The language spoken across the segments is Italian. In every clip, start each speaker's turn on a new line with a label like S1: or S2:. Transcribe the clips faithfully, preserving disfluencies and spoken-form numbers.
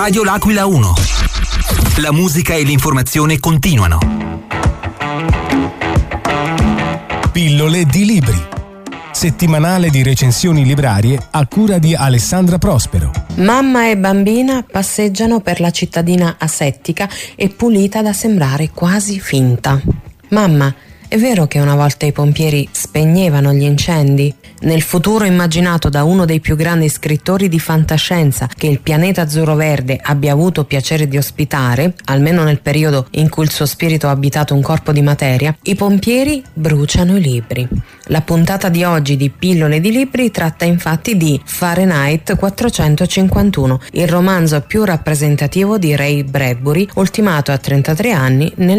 S1: Radio L'Aquila uno. La musica e l'informazione continuano.
S2: Pillole di libri. Settimanale di recensioni librarie a cura di Alessandra Prospero.
S3: Mamma e bambina passeggiano per la cittadina asettica e pulita da sembrare quasi finta. Mamma, è vero che una volta i pompieri spegnevano gli incendi? Nel futuro immaginato da uno dei più grandi scrittori di fantascienza che il pianeta azzurro-verde abbia avuto piacere di ospitare, almeno nel periodo in cui il suo spirito ha abitato un corpo di materia, i pompieri bruciano i libri. La puntata di oggi di Pillole di libri tratta infatti di Fahrenheit quattrocentocinquantuno, il romanzo più rappresentativo di Ray Bradbury, ultimato a trentatré anni nel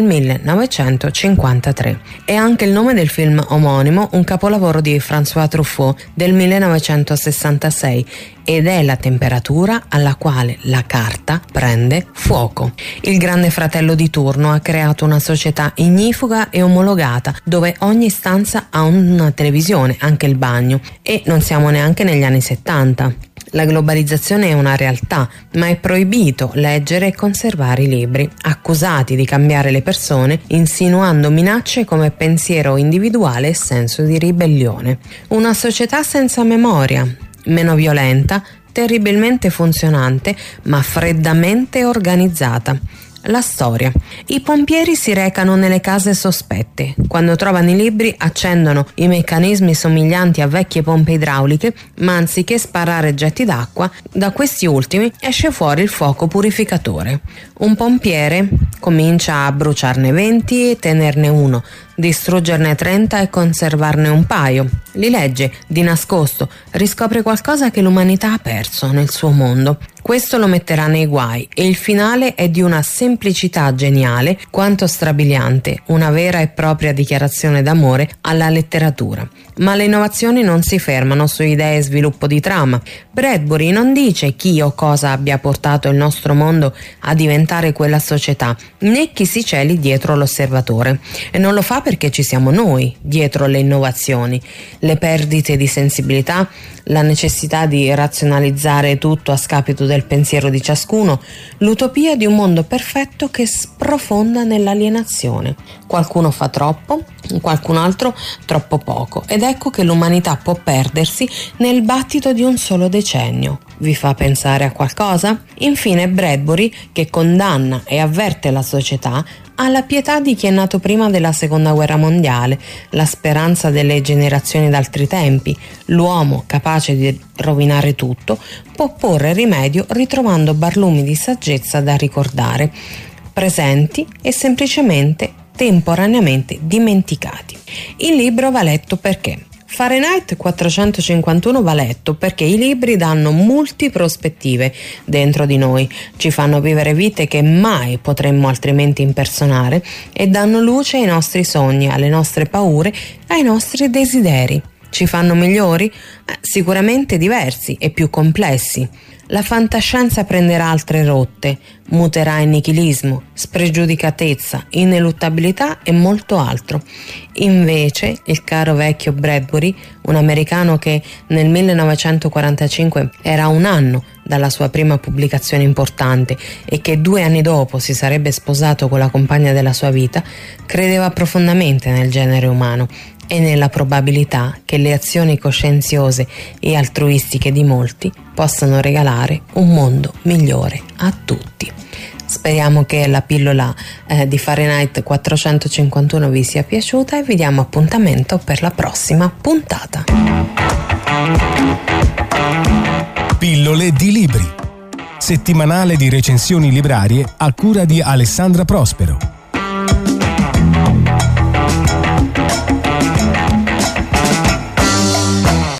S3: millenovecentocinquantatré. È anche il nome del film omonimo, un capolavoro di François Truffaut del millenovecentosessantasei, ed è la temperatura alla quale la carta prende fuoco. Il grande fratello di turno ha creato una società ignifuga e omologata dove ogni stanza ha una televisione, anche il bagno, e non siamo neanche negli anni settanta. La globalizzazione è una realtà, ma è proibito leggere e conservare i libri, accusati di cambiare le persone, insinuando minacce come pensiero individuale e senso di ribellione. Una società senza memoria, meno violenta, terribilmente funzionante, ma freddamente organizzata. La storia. I pompieri si recano nelle case sospette. Quando trovano i libri accendono i meccanismi somiglianti a vecchie pompe idrauliche, ma anziché sparare getti d'acqua, da questi ultimi esce fuori il fuoco purificatore. Un pompiere comincia a bruciarne venti e tenerne uno, distruggerne trenta e conservarne un paio. Li legge di nascosto, riscopre qualcosa che l'umanità ha perso nel suo mondo. Questo lo metterà nei guai e il finale è di una semplicità geniale quanto strabiliante, una vera e propria dichiarazione d'amore alla letteratura. Ma le innovazioni non si fermano su idee e sviluppo di trama. Bradbury non dice chi o cosa abbia portato il nostro mondo a diventare quella società, né chi si celi dietro l'osservatore. E non lo fa perché ci siamo noi dietro le innovazioni, le perdite di sensibilità, la necessità di razionalizzare tutto a scapito del pensiero di ciascuno, l'utopia di un mondo perfetto che sprofonda nell'alienazione. Qualcuno fa troppo, qualcun altro troppo poco, ed ecco che l'umanità può perdersi nel battito di un solo decennio. Vi fa pensare a qualcosa? Infine Bradbury, che condanna e avverte la società, ha la pietà di chi è nato prima della seconda guerra mondiale, la speranza delle generazioni d'altri tempi. L'uomo, capace di rovinare tutto, può porre rimedio ritrovando barlumi di saggezza da ricordare, presenti e semplicemente temporaneamente dimenticati. Il libro va letto perché? Fahrenheit quattrocentocinquantuno va letto perché i libri danno multiprospettive dentro di noi, ci fanno vivere vite che mai potremmo altrimenti impersonare e danno luce ai nostri sogni, alle nostre paure, ai nostri desideri. Ci fanno migliori? Eh, sicuramente diversi e più complessi. La fantascienza prenderà altre rotte, muterà in nichilismo, spregiudicatezza, ineluttabilità e molto altro. Invece, il caro vecchio Bradbury, un americano che nel millenovecentoquarantacinque era a un anno dalla sua prima pubblicazione importante e che due anni dopo si sarebbe sposato con la compagna della sua vita, credeva profondamente nel genere umano e nella probabilità che le azioni coscienziose e altruistiche di molti possano regalare un mondo migliore a tutti. Speriamo che la pillola eh, di Fahrenheit quattrocentocinquantuno vi sia piaciuta e vi diamo appuntamento per la prossima puntata.
S2: Pillole di libri. Settimanale di recensioni librarie a cura di Alessandra Prospero.